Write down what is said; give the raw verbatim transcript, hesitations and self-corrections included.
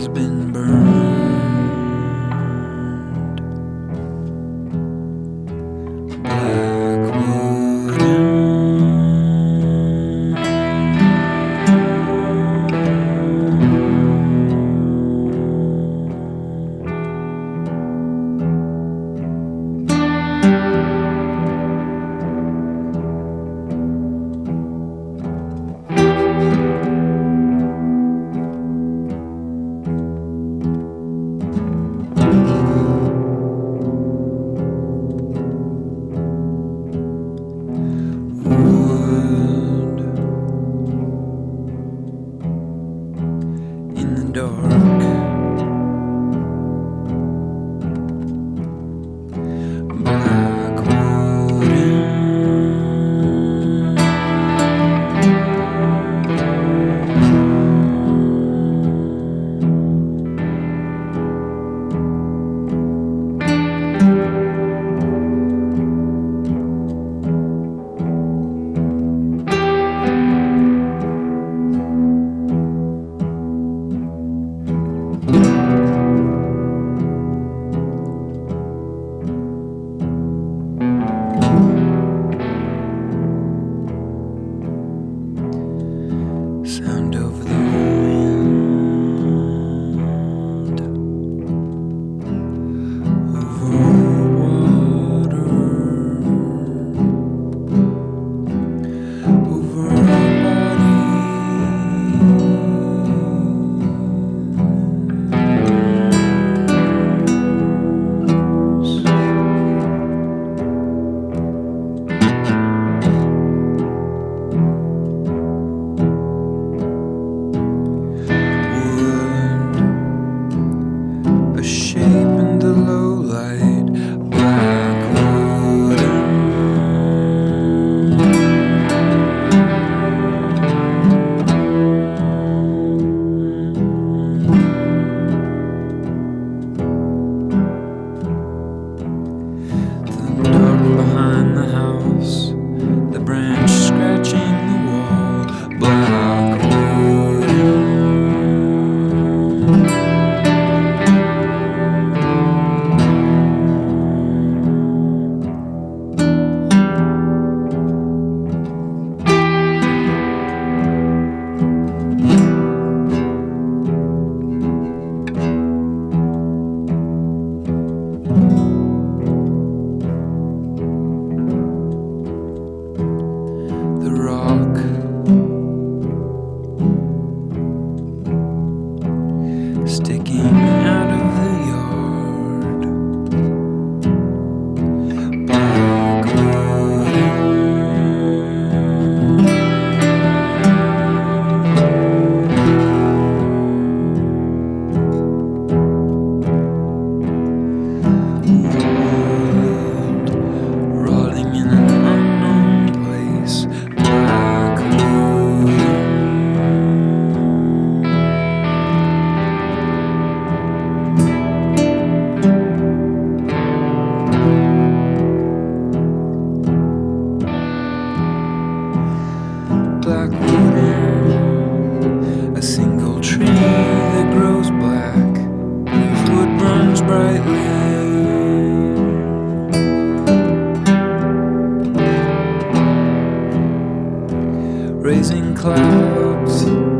has been burned. Black wooden. Dark. Black wooden. Sound of the wind over water, over our shape in the low light, black wooden. The dark behind the house, the branch scratching the wall, black wooden. The rock sticking out of the yard, black wood, rotting in an unknown place. Black wooden, a single tree that grows black, whose wood burns brightly. Raising clouds